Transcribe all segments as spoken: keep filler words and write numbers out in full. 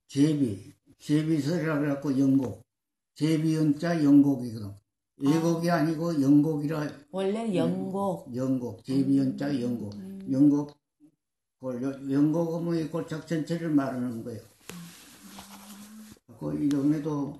제비, 제비설이라 그래갖고 영곡, 제비연자 영곡이거든. 예곡이 아. 아니고 영곡이라. 원래는 영곡. 영곡, 제비연자 음. 영곡. 영곡, 영곡은 뭐 이 골짝 전체를 말하는 거예요. 그 이동에도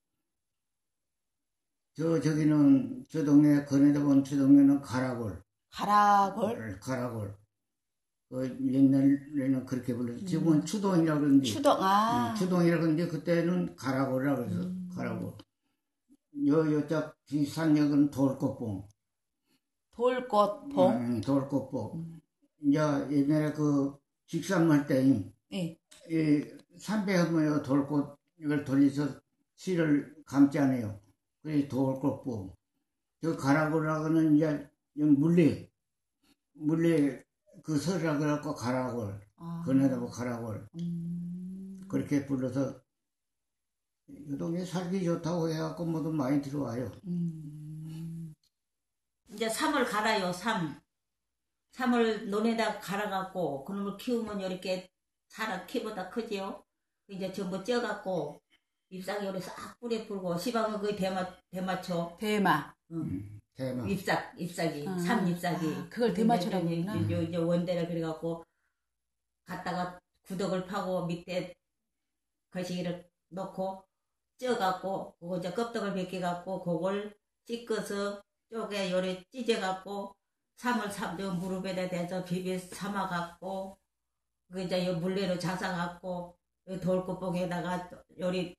저 저기는 저 동네 건에다 본 저 동네는 가라골. 가라골? 가라골. 그 옛날에는 그렇게 불렀어. 지금은 음. 추동이라고 그러는데. 추동, 아. 음, 추동이라고 그러는데 그때는 가라골이라고 그래서 음. 가라골. 요, 요쪽 뒷산역은 돌꽃봉. 돌꽃봉? 음, 돌꽃봉. 음. 이제 옛날에 그 직상할 때, 네. 이 삼배 하면 돌꽃, 이걸 돌려서 실을 감지 않아요. 그래서 돌꽃봉. 저 가라골하고는 이제 물레, 물레 그 설이라고 그래갖고 가라골. 아. 그네다 뭐 가라골. 음. 그렇게 불러서 이 동네 살기 좋다고 해갖고 모두 많이 들어와요. 음. 이제 삼을 갈아요, 삼. 삼을 논에다 갈아갖고 그놈을 키우면 이렇게 사람 키보다 크지요. 이제 전부 쪄갖고 잎사귀 요리 싹 뿌리 풀고 시방은 그게 대마 대마초. 대마. 응. 음, 대마. 잎삭 잎사귀 아. 삼 잎사귀. 아, 그걸 대마초라고 하구나. 이제, 이제 원대를 그래갖고 갖다가 구덕을 파고 밑에 거시기를 넣고 쪄갖고 그거 이제 껍데기를 벗겨갖고 그걸 찢어서 쪼개 요리 찢어갖고 삼을 삼죠 무릎에다 대서 비벼 삼아갖고 그 이제 요 물레로 자사갖고 요 돌꽃봉에다가 요리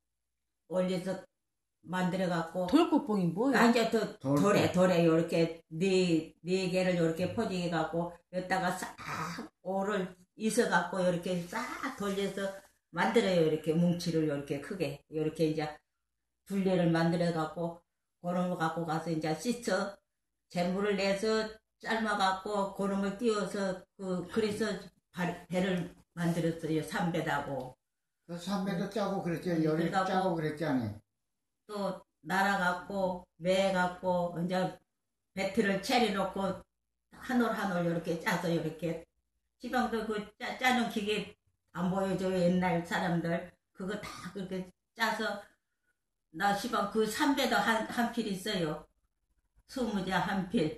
올려서 만들어갖고 돌꽃봉이 뭐예요? 아 이제 또 돌에 돌에 요렇게 네 네 개를 요렇게 포지게 갖고 여기다가 싹 오를 있어갖고 요렇게 싹 돌려서 만들어요. 이렇게 뭉치를 이렇게 크게 이렇게 이제 둘레를 만들어갖고 그런 거 갖고 가서 이제 씻어 재물을 내서 삶아갖고 그놈을 띄워서 그 그래서 발, 배를 만들었어요. 삼배다고. 그 삼배도 짜고 그랬죠. 열이 짜고 그랬잖아요. 또 날아갖고 매갖고 이제 배틀을 채려놓고 한 올 한 올 이렇게 짜서 이렇게 지방도 그 짜, 짜는 기계 안 보여줘요. 옛날 사람들 그거 다 그렇게 짜서 나 시방 그 삼배도 한 한 필 있어요. 스무자 한 필.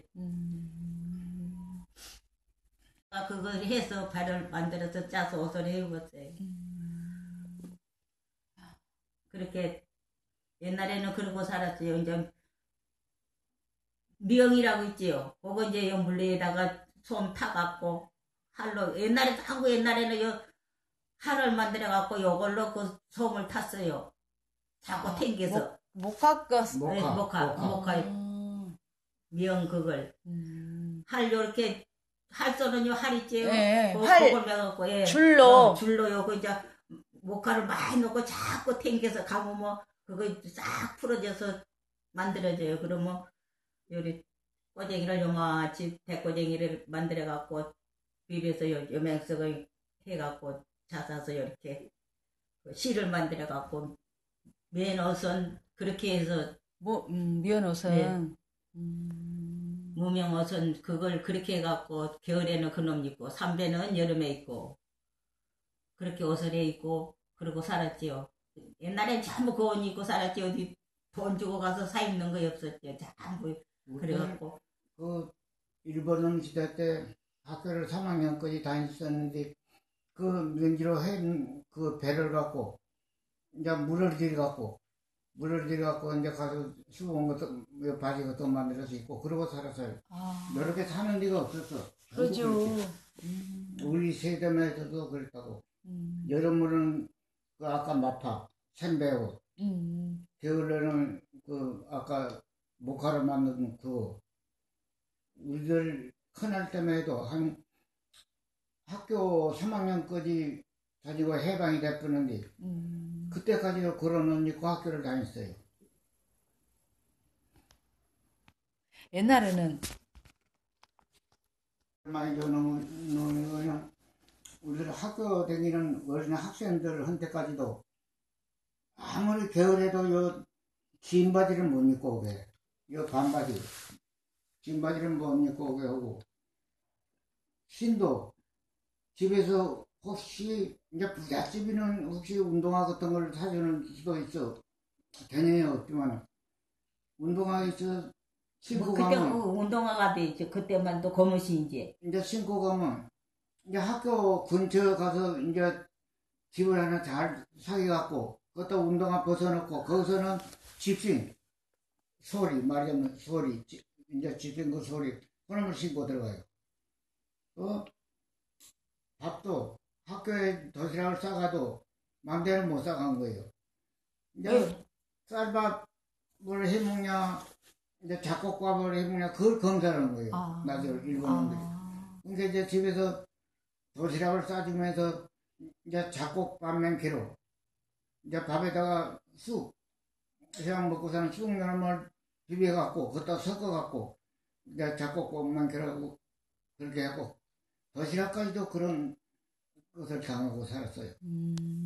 음. 그걸 해서 발을 만들어서 짜서 옷을 해입었어요. 음. 그렇게 옛날에는 그러고 살았어요. 이제 미영이라고 있지요. 그거 이제 물레에다가 솜 타갖고 할로 옛날에 하고 옛날에는 요 칼을 만들어갖고 요걸로 그 솜을 탔어요. 자꾸 아, 탱겨서. 목화 껐어. 네, 목화, 목화. 음. 미영 그걸. 음. 활 요렇게, 활 쏘는요, 활 있지요? 네, 그, 활. 그걸 매갖고, 예. 줄로. 어, 줄로요. 그 이제 목화를 많이 넣고 자꾸 탱겨서 감으면 그거 싹 풀어져서 만들어져요. 그러면 요리 꼬쟁이를 요마치 백꼬쟁이를 만들어갖고 비벼서 요, 요맹석을 해갖고 자사서 이렇게 실을 만들어 갖고 맨옷은 그렇게 해서 뭐 음, 면옷은 네. 음. 무명옷은 그걸 그렇게 해 갖고 겨울에는 그놈 입고 삼배는 여름에 입고 그렇게 옷을 해 입고 그러고 살았지요. 옛날엔 전부 그 옷 입고 살았지. 어디 돈 주고 가서 사 입는 거 없었죠. 전부 그래갖고 그 일본은 시대 때 학교를 삼 학년까지 다녔었는데 그 면지로 한 그 배를 갖고 이제 물을 들여갖고 물을 들여갖고 이제 가서 수건 것도 바지 것도 만들어서 입고 그러고 살았어요. 아. 이렇게 사는 데가 없었어. 그렇죠. 음. 우리 세대에서도 그랬다고. 음. 여름물은 그 아까 마파, 샘배옷, 음. 겨울에는 그 아까 목화로 만든 그거. 우리들 큰할 때만 해도 한 학교 삼 학년까지 다니고 해방이 됐었는데 음. 그때까지도 그런 옷 입고 학교를 다녔어요. 옛날에는 많이 저는 우리들 학교 다니는 어린 학생들한테까지도 아무리 겨울에도 요 긴 바지를 못 입고 오게, 요 반바지 긴 바지를 못 입고 오게 하고 신도 집에서 혹시 이제 부잣집이는 혹시 운동화 같은 걸 사주는 수도 있어. 개념이 없지만 운동화 있어 신고 뭐 그때 가면 그 운동화가 돼 있죠. 그때만 또 고무신 이제. 이제 신고 가면 이제 학교 근처 가서 이제 집을 하나 잘 사귀갖고 그것도 운동화 벗어놓고 거기서는 집신 소리 말하자면 소리 이제 집신 그 소리 그런 걸 신고 들어가요. 또 밥도 학교에 도시락을 싸가도 마음대로 못 싸간 거예요. 이제 네. 쌀밥을 해먹냐 이제 잡곡밥을 해먹냐 그걸 검사하는 거예요. 아. 나중에 일본인들이. 아. 그러니까 이제 집에서 도시락을 싸주면서 이제 잡곡밥 맨키로 이제 밥에다가 쑥 그냥 먹고서는 쑥 면을 비벼갖고 그것도 섞어갖고 이제 잡곡밥 맨키로 그렇게 하고 도시락까지도 그런 것을 당하고 살았어요. 음.